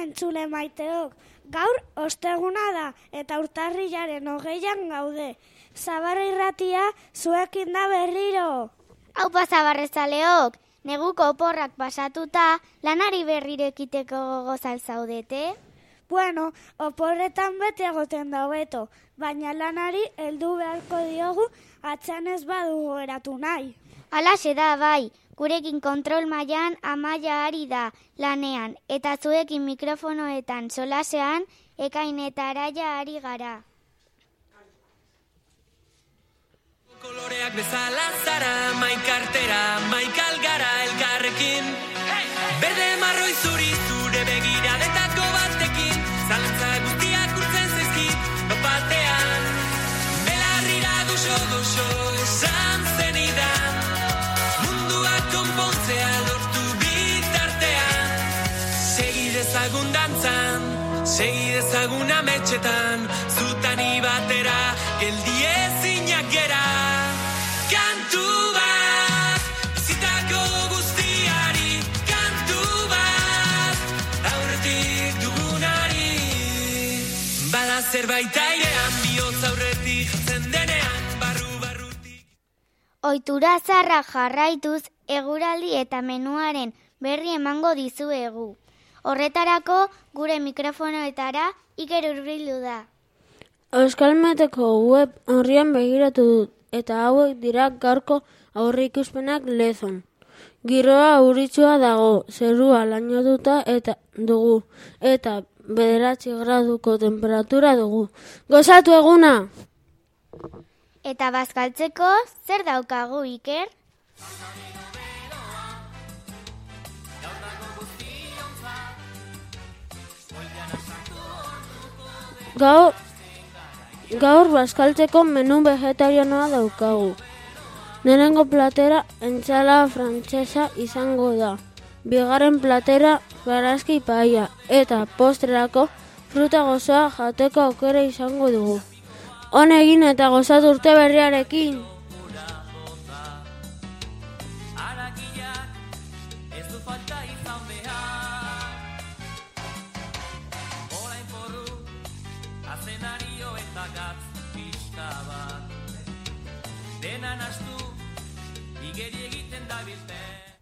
entzule maiteok, gaur osteguna da eta urtarrilaren 20an gaude. Zabarra irratia zuekin da berriro. Aupa zabarrezaleok, neguko oporrak pasatuta lanari berriro ekiteko gogoz zaudete? Bueno, oporretan bete egoten da hobeto, baina lanari heldu beharko diogu atzean ez badugu eratu nahi. Halaxe da bai, gurekin kontrol mailan Amaia ari da lanean, eta zuekin mikrofonoetan solasean Ekain eta Araia ari gara. Koloreak bezala zara, maikartera, maikalgara elkarrekin. Berde marroi zuri zure begiradetako batekin, zalantza guztiak urtzen zaizkit, batean. Belarrira goxo esan zenidan, munduak konpontzea lortu bitartean. Segi dezagun dantzan, segi dezagun ametxetan, zutani batera, geldi ezinak gera. Kantu bat, bizitako guztiari, kantu bat, aurretik dugunari. Bada zerbait airean, bihotz aurretik jartzen denean, barrutik. Ohitura zarra jarraituz, eguraldi eta menuaren berri emango dizuegu. Horretarako gure mikrofonoetara Iker hurbildu da. Euskalmeteko web horrian begiratu dut, eta hauek dira gaurko aurreikuspenak Lezon. Giroa euritsua dago, zerua lainotuta eta dugu, eta 9 graduko temperatura dugu. Gozatu eguna! Eta bazkaltzeko zer daukagu, Iker? Gaur bazkaltzeko menu vegetarianoa daukagu. Lehenengo platera entzala frantsesa izango da. Bigarren platera barazki paella eta postrerako fruta gozoa jateko aukera izango dugu. On egin eta gozatu urte berriarekin! Denan astu, igeri egiten dabilte.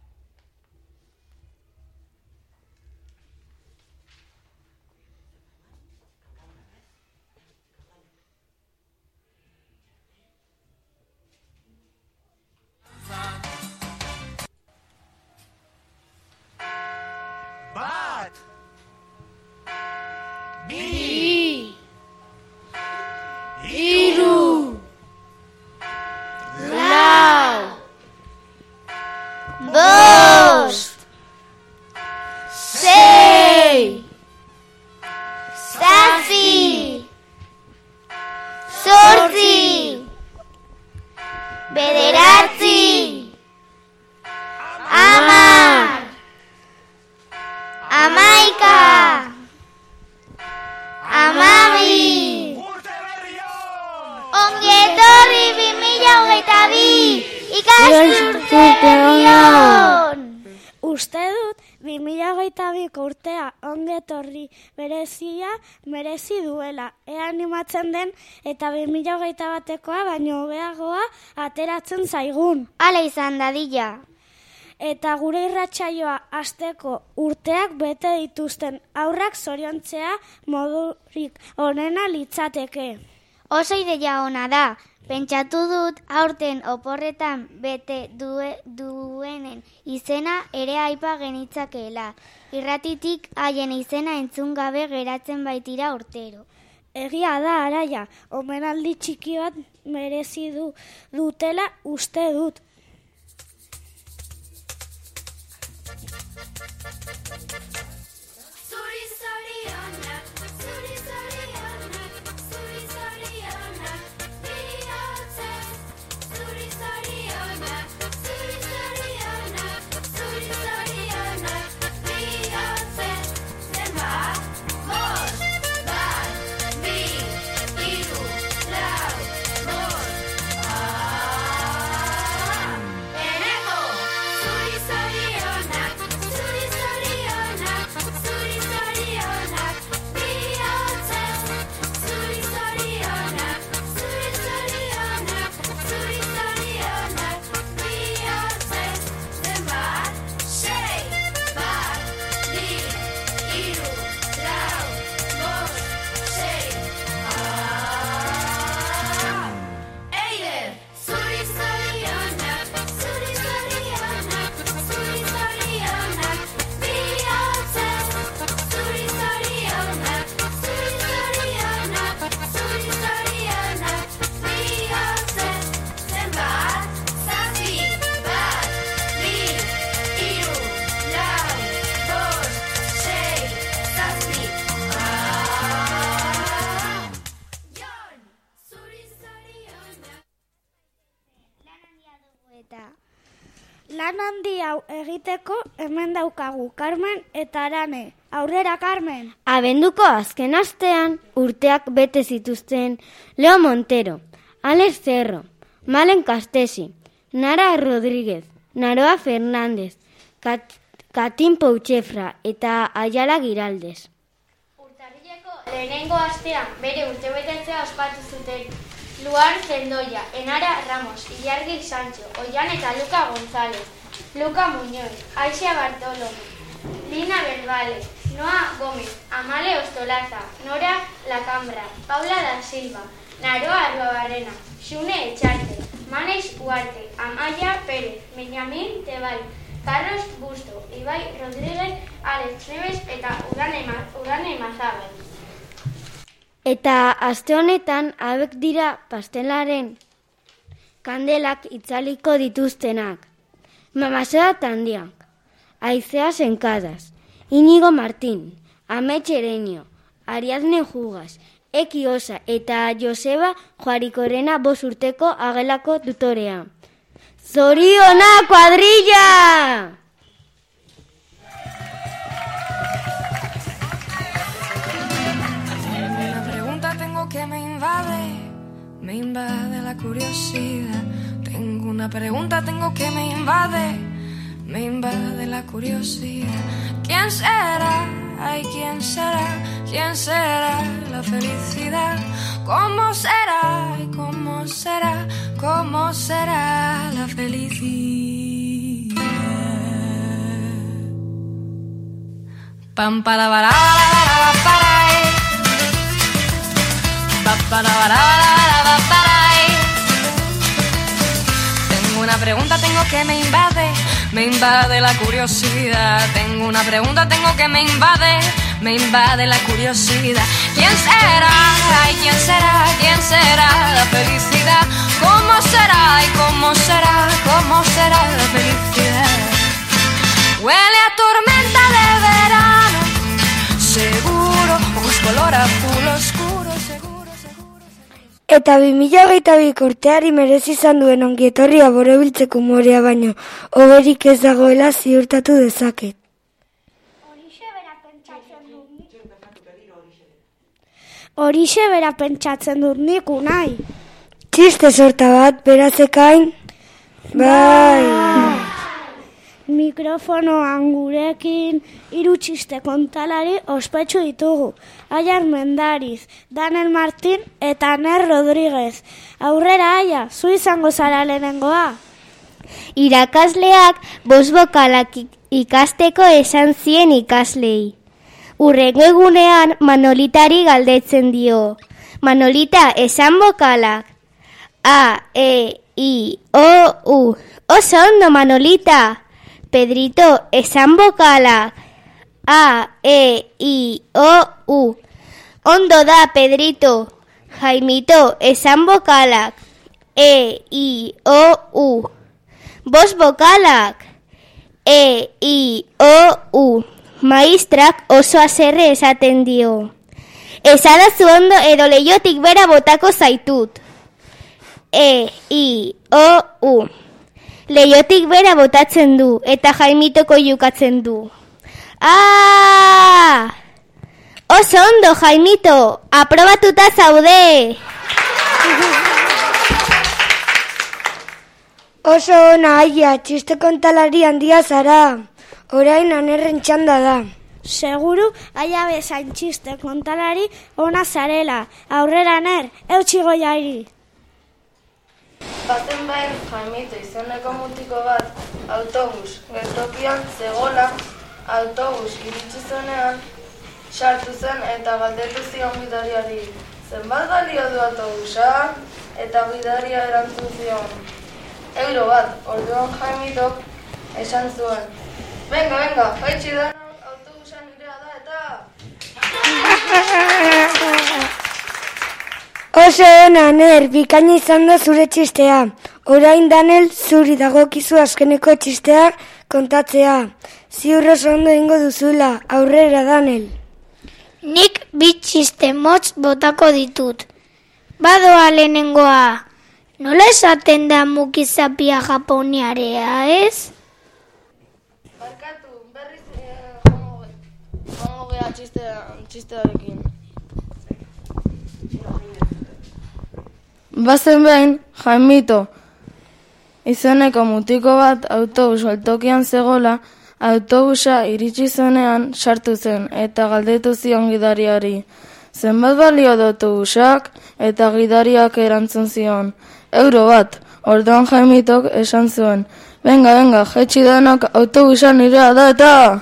Bat! Bi! Hiru! Bost! Sei! Zazpi! Zortzi! Bederatzi! Hamar! Hamaika! Hamabi! Ongi etorri 2022! Ikasturtean! Uste dut 2022ko urtea ongi etorri berezia merezi duela. Ea animatzen den eta 2021koa baino hobeagoa ateratzen zaigun. Hala izan dadila. Eta gure irratsaioa hasteko urteak bete dituzten haurrak zoriontzea modurik onena litzateke. Oso ideia ona da. Pentsatu dut aurten oporretan bete duenen izena ere aipa genitzakeela. Irratitik haien izena entzun gabe geratzen baitira urtero. Egia da, Araia, omenaldi txiki bat merezi dutela uste dut. Lan handi hau egiteko hemen daukagu Carmen eta Arane. Aurrera, Carmen! Abenduko azken astean urteak bete zituzten Leo Montero, Alex Cerro, Malen Castesi, Nara Rodríguez, Naroa Fernández, Katin Pouchefra eta Ayala Giraldes. Urtarrileko lehenengo astean bere urtebetetzea ospatu zuten Luar Zendoia, Enara Ramos, Ilargi Sancho, Oian eta Luka González, Luka Muñoz, Aixa Bartolomé, Lina Verbale, Noa Gómez, Amale Ostolaza, Nora Lacambra, Paula da Silva, Naroa Arruabarrena, Xune Etxarte, Manex Huarte, Amaya Pérez, Benjamín Tebal, Carlos Busto, Ibai Rodríguez, Alex Neves eta Udane Mazabal. Eta aste honetan hauek dira pastelaren kandelak itzaliko dituztenak. Mamasea Tandiak, Aizea Senkadas, Inigo Martín, Amets Ereño, Ariadne Jugas, Eki Osa eta Joseba Juarikorena 5 urteko agelako tutorea. ¡Zoriona, cuadrilla! Una pregunta tengo que me invade la curiosidad. Tengo una pregunta, tengo que me invade la curiosidad. ¿Quién será? Ay, ¿quién será? ¿Quién será la felicidad? ¿Cómo será? Ay, ¿cómo será? ¿Cómo será la felicidad? Pam para para Tengo una pregunta, tengo que me invade la curiosidad. Tengo una pregunta, tengo que me invade la curiosidad. ¿Quién será? Ay, ¿quién será? ¿Quién será la felicidad? ¿Cómo será? Y ¿cómo será? ¿Cómo será la felicidad? Huele a tormenta de verano, seguro, ojos color azul oscuro, seguro, seguro, seguro. Eta 2022 urteari merezi izan duen ongietorria borobiltzeko umorea baino, hoberik ez dagoela ziurtatu dezaket. Horixe bera pentsatzen dut nik unai. Txiste sorta bat, berazekain? Bai. Mikrofonoan gurekin 3 txiste kontalari ospetsu ditugu. Aiar Mendariz, Daniel Martín eta Aner Rodríguez. Aurrera, Aia, zu izango zara lehenengoa. Irakasleak 5 bokalak ikasteko esan zien ikaslei. Hurrengo egunean Manolitari galdetzen dio. Manolita, esan bokalak. A, E, I, O, U. Oso ondo, Manolita. Pedrito, esan bokalak. A, E, I, O, U. Ondo da, Pedrito. Jaimito, esan bokalak. E, I, O, U. 5 bokalak. E, I, O, U. Maistrak oso haserre esaten dio. Esadazu ondo edo leihotik bera botako zaitut. E, I, O, U. Leihotik bera botatzen du eta Jaimitoko jukatzen du. Ah! Oso ondo, Jaimito, aprobatuta zaude. Oso ona, Aia, txiste kontalari handia zara. Orain Anerren txanda da. Seguru, Aia bezain txiste kontalari ona zarela. Aurrera, Aner, eutxi goiari. Baten behin Jaimito izeneko mutiko bat autobus geltokian zegoela, autobus iritsi zenean sartu zen eta galdetu zion gidariari. Zenbat balio du autobusa? Eta gidaria erantzun zion. €1 bat, orduan Jaimitok esan zuen. Venga, jaitsi denok, autobusa nirea da eta... Oso ona, Aner, bikaina izan da zure txistea. Orain, Daniel, zuri dagokizu azkeneko txistea kontatzea. Ziur oso ondo egingo duzula. Aurrera, Daniel. Nik 2 txiste motz botako ditut. Badoa lehenengoa. Nola esaten da mukizapia japoniarea, ez? Barkatu, berriz joango gea txistearekin. Bazen behin, Jaimito izeneko mutiko bat autobus geltokian zegola, autobusa iritsi zenean sartu zen eta galdetu zion gidariari. Zenbat balio du autobusak? Eta gidariak erantzun zion. €1. Orduan Jaimitok esan zuen. Venga, jetxi denak autobusa nirea da eta...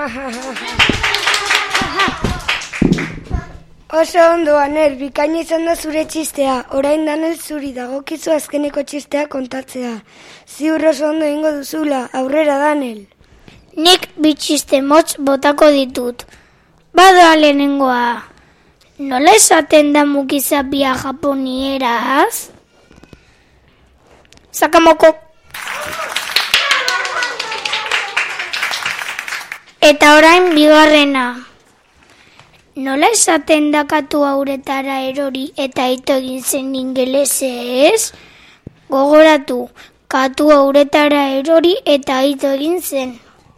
Oso ondo, Aner, bikaina izan da zure txistea. Orain Danel zuri dagokizu azkeneko txistea kontatzea. Ziur oso ondo egingo duzula, aurrera Danel. Nik bitxiste motz botako ditut. Badoa lehenengoa. Nola esaten da mukizapia japonieraz? Sakamoko. Eta orain bigarrena. Nola esaten da katu hauretara erori eta ito egin zen ingelesez? Gogoratu, katu hauretara erori eta ito egin zen.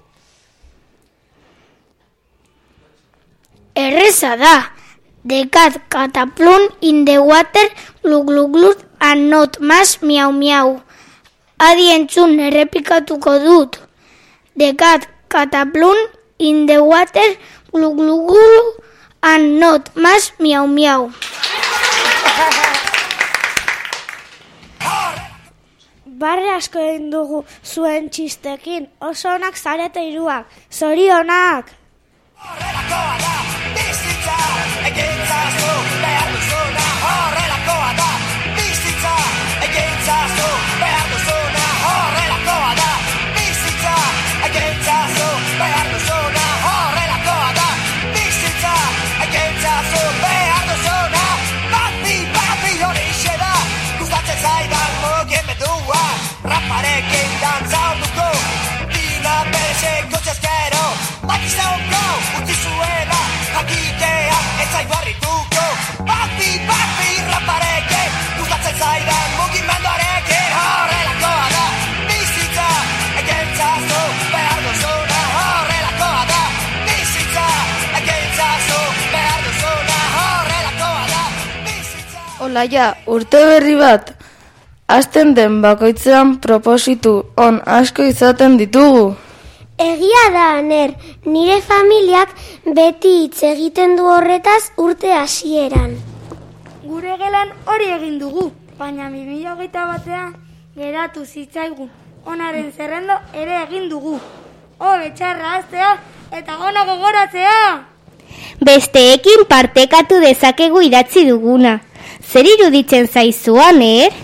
Erreza da. The cat cataplum in the water, glu glu glu, and not mas miau miau. Adi entzun errepikatuko dut. The cat cataplum in the water, glu glu glu, and not mas miau miau. Barre asko egin dugu zuen txistekin, oso onak zarete hiruak. Zorionak! Horrelakoa da, bizitza, egintzazu, behar duzuna. Horrelakoa da, bizitza, egintzazu, behar duzuna. Horrelakoa da, bizitza, egintzazu, behar duzuna. Horrelakoa da, bizitza, egintzazu, behar duzuna. Papi, horixe da, gustatzen zaidan mugimendua. Raparekin dantza orduko, dina berezeko txaskero. Bakizauko, utzi zuela, jakikea, etzaigu harrituko. Papi, rapareke, gustatzen zaidan mugimenduarekin. Horrelakoa da, bizitza, egintzazu, behar duzuna. Horrelakoa da, bizitza, egintzazu, behar duzuna. Horrelakoa da, bizitza. Olaia, urte berri bat, hasten den bakoitzean propositu on asko izaten ditugu. Egia da, Aner, nire familiak beti hitz egiten du horretaz urte hasieran. Gure gelan hori egin dugu, baina 2021 geratu zitzaigun. Onaren zerrendo ere egin dugu. Betxarra hastea eta gona gogoratzea! Besteekin partekatu dezakegu idatzi duguna. Zer iruditzen zaizu, Aner?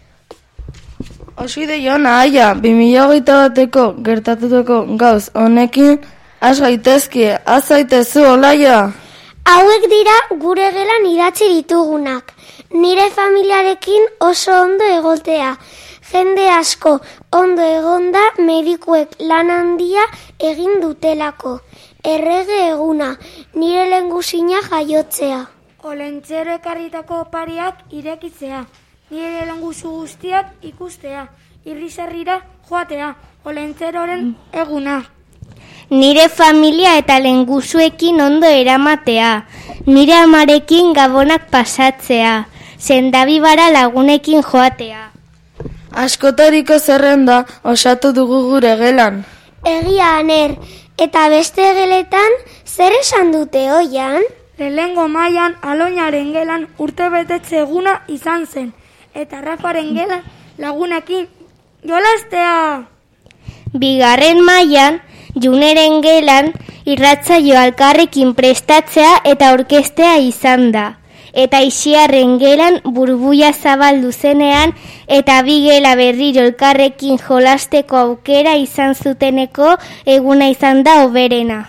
Oso idei ona, Aia, 2021ko gertatutako gauz honekin has gaitezke, az zaitezu, Olaia. Hauek dira gure gelan idatzi ditugunak. Nire familiarekin oso ondo egotea. Jende asko ondo egonda medikuek lan handia egin dutelako. Errege eguna, nire lehengusina jaiotzea. Olentzero ekarritako opariak irekitzea. Nire lengusu guztiak ikustea, irrisarrira joatea, olentzeroren eguna. Nire familia eta lengusuekin ondo eramatea, nire amarekin gabonak pasatzea, sendabibara lagunekin joatea. Askotariko zerrenda osatu dugu gure gelan. Egia, Aner, eta beste geletan zer esan dute oian? Lehengo mailan Aloñaren gelan urtebetetze eguna izan zen. Eta Rafaren gelan lagunekin jolastea. Bigarren mailan, Juneren gelan irratsaio alkarrekin prestatzea eta orkestea izan da. Eta Ixiarren gelan burbuia zabaldu zenean eta bi gela berriro elkarrekin jolasteko aukera izan zuteneko eguna izan da hoberena.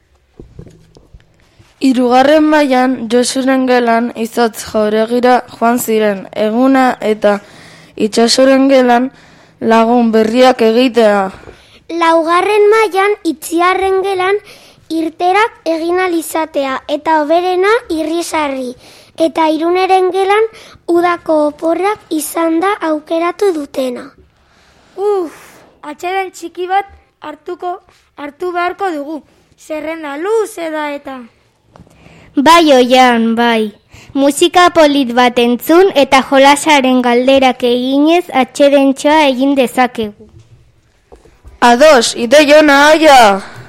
Hirugarren mailan Josuren gelan izotz jauregira joan ziren eguna eta Itsasoren gelan lagun berriak egitea. Laugarren mailan Itziarren gelan irterak egin alizatea eta hoberena irrisarri. Eta Iruneren gelan udako oporrak izan da aukeratu dutena. Atseden txiki bat hartuko hartu beharko dugu. Zerrenda luze da eta. Bai, Oian, bai. Musika polit bat entzun eta jolasaren galderak eginez atxedentxoa egin dezakegu. Ados, ideia ona, Aia!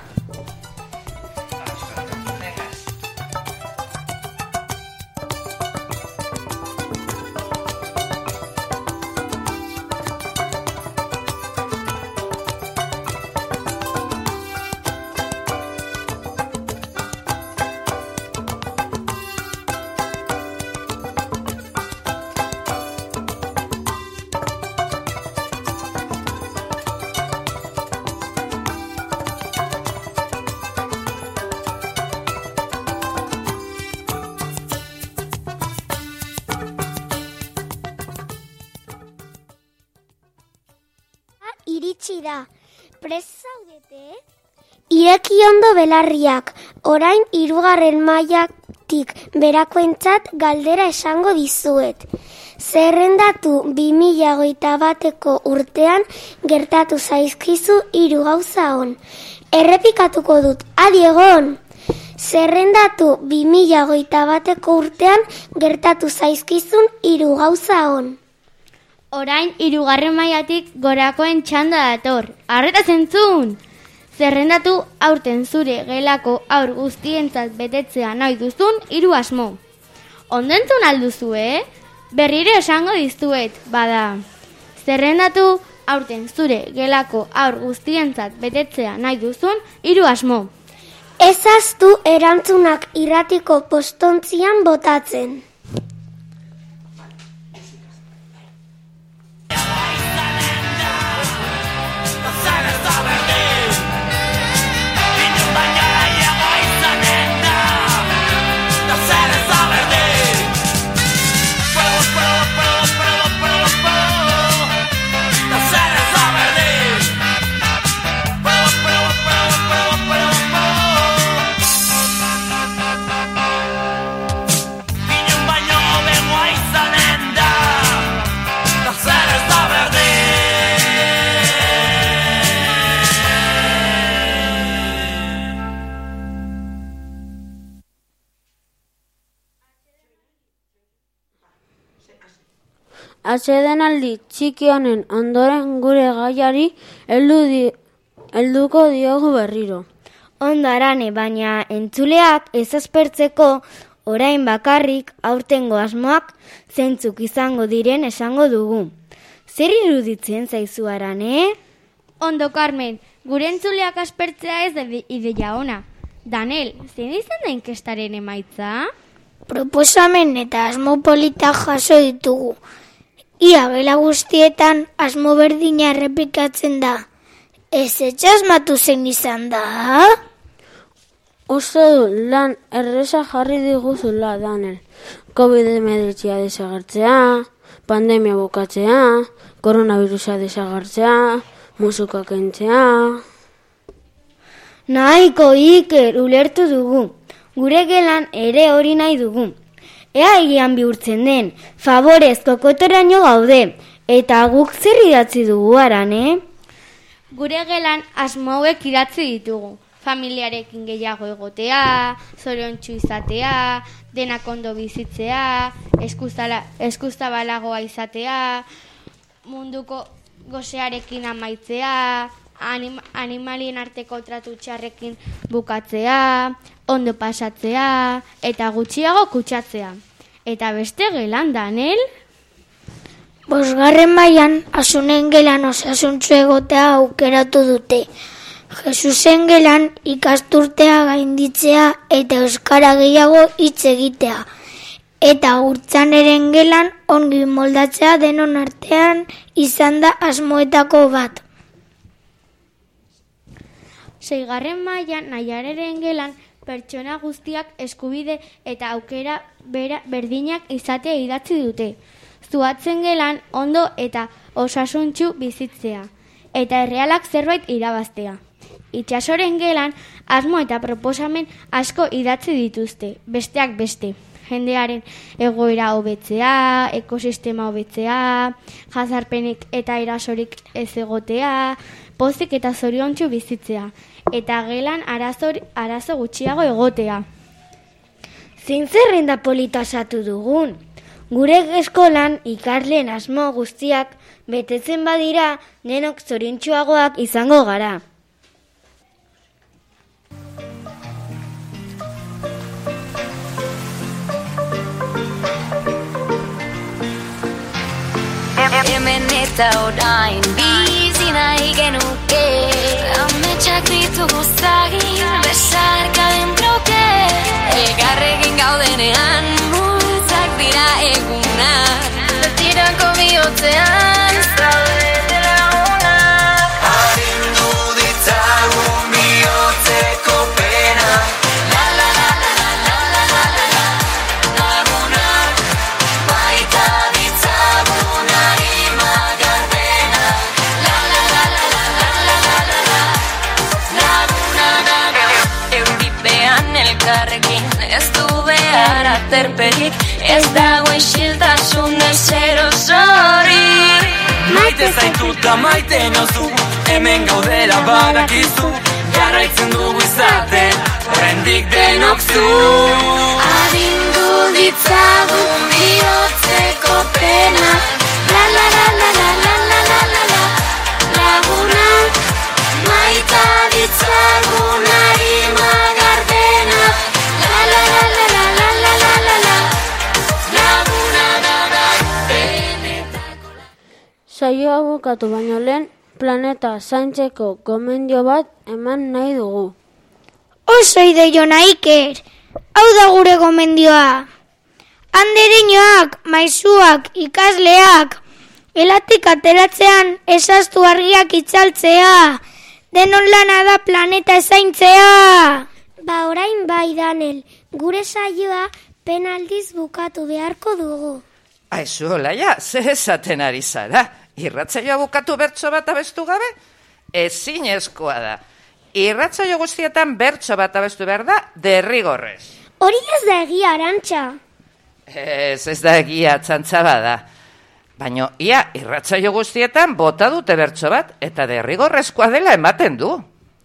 Iritsi da. Prest zaudete? Ireki ondo belarriak, orain 3. mailatik berakoentzat galdera esango dizuet. Zerrendatu 2021ko urtean gertatu zaizkizu 3 gauza on. Errepikatuko dut, adi egon! Zerrendatu 2021ko urtean gertatu zaizkizun 3 gauza on. Orain 3. mailatik gorakoen txanda dator. Arreta zentzun! Zerrendatu aurten zure gelako haur guztientzat betetzea nahi duzun 3 asmo. Ondo entzun alduzu, Berriro esango dizuet, bada. Zerrendatu aurten zure gelako haur guztientzat betetzea nahi duzun 3 asmo. Ez aztu erantzunak irratiko postontzian botatzen. Atsedenaldi txiki honen ondoren gure gaiari helduko diogu berriro. Ondo Arane, baina entzuleak ez aspertzeko orain bakarrik aurtengo asmoak zeintzuk izango diren esango dugu. Zer iruditzen zaizu Arane? Ondo, Carmen, gure entzuleak aspertzea ez da ideia ona. Danel, zein izan da inkestaren emaitza? Proposamen eta asmo polita jaso ditugu. Ia gela guztietan asmo berdina errepikatzen da. Ez etxasmatu zein izan da? Uste du lan erresa jarri diguzula, Danel. COVID-19 desagertzea, pandemia bukatzea, koronavirusa desagertzea, musika kentzea. Nahiko Iker, ulertu dugu. Gure gelan ere hori nahi dugu. Ea egian bihurtzen den, favorez kokotoraino gaude, eta guk zer idatzi dugu Arane? Gure gelan asmo hauek idatzi ditugu. Familiarekin gehiago egotea, zoriontsu izatea, denak ondo bizitzea, eskuzabalagoa izatea, munduko gosearekin amaitzea, animalien arteko tratu txarrekin bukatzea, ondo pasatzea, eta gutxiago kutsatzea. Eta beste gelan, Danel? 5. mailan asunen gelan osasuntsu egotea aukeratu dute. Jesusen gelan ikasturtea gainditzea eta euskara gehiago hitz egitea. Eta urtzaneren gelan ongi moldatzea denon artean izan da asmoetako bat. 6. mailan Naiareren gelan pertsona guztiak eskubide eta aukera berdinak izatea idatzi dute. Zuhatzen gelan ondo eta osasuntsu bizitzea, eta errealak zerbait irabaztea. Itxasoren gelan asmo eta proposamen asko idatzi dituzte, besteak beste. Jendearen egoera hobetzea, ekosistema hobetzea, jazarpenik eta erasorik ez egotea, pozik eta zoriontsu bizitzea. eta gelan arazo gutxiago egotea. Zein zerrenda polita osatu dugun. Gure eskolan ikasleen asmo guztiak betetzen badira, denok zoriontsuagoak izango gara. Hemen eta orain bizi nahi genuke, ametsak ditugu zagin besarka dentroke, elgarrekin gaudenean multzak dira egunak, betirako bihotzean zaudete lagunak. Arindu ditzagun bihotzeko pena, la la la la la la la la la la, lagunak baita ditzagun arima gardena, la la la la la la la la la la, lagunak. Euripean elkarrekin ez du behar aterperik, ez dago isiltasun ezer osorik. Maite zaituta maite nauzu, hemen gaudela badakizu, jarraitzen dugu izaten, oraindik denok zu. Arindu ditzagun bihotzeko pena, la la la la la la la la la la, lagunak maita ditzagun arima gardena, la la la la la la la la la la, lagunak benetako. Saioa bukatu baino lehen, planeta zaintzeko gomendio bat eman nahi dugu. Oso ideio Iker, hau da gure gomendioa. Andereñoak, maisuak, ikasleak, elatik ateratzean ezaztu argiak itzaltzea, denon lana da planeta zaintzea. Ba orain bai, Danel, gure saioa penaldiz bukatu beharko dugu. Aizu, Olaia, ze esaten ari zara? Irratsaioa bukatu bertso bat abestu gabe? Ezinezkoa da. Irratsaio guztietan bertso bat abestu behar da, derrigorrez. Hori ez da egia, Arantxa. Ez da egia, txantza bada. Baina, ia, irratsaio guztietan bota dute bertso bat, eta derrigorrezkoa dela ematen du.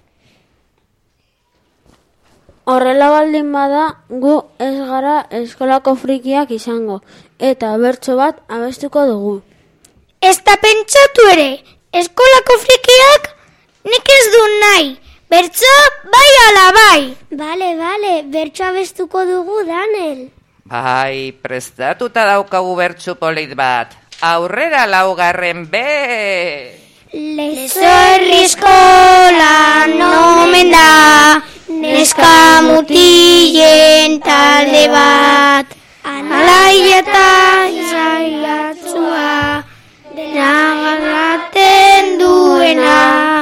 Horrela baldin bada, gu ez gara eskolako frikiak izango, eta bertso bat abestuko dugu. Ez da pentsatu ere, eskolako frikiak nik ez du nahi, bertso bai ala bai. Bale, bertso abestuko dugu, Danel. Bai, prestatuta daukagu bertso polit bat. Aurrera laugarren B. Lezo herri eskolan omen da, neska mutilen talde bat, alaia eta zaiatzua, dena garraten duena,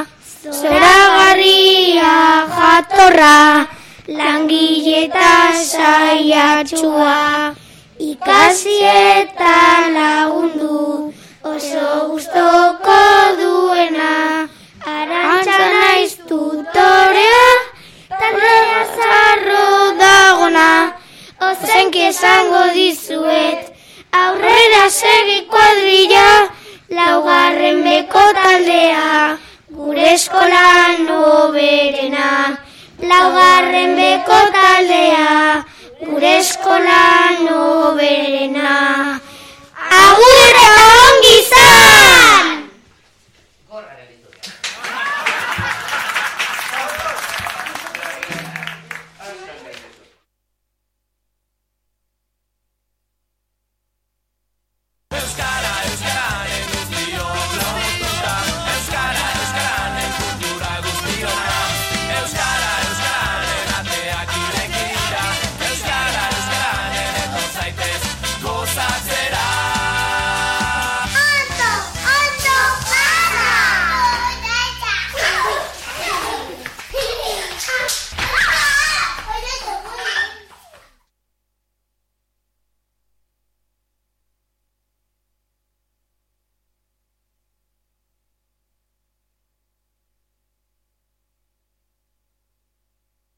zoragarria jatorra, langile eta zaiatzua, ikasi eta lagundu, oso gustoko duena, Arantxa naiz tutorea, taldea zarro dagona, ozenki esango dizuet, aurrera segi kuadrilla, laugarren beko taldea, gure eskolan hoberena, laugarren beko taldea, gure eskolan hoberena. Agur eta ongi izan!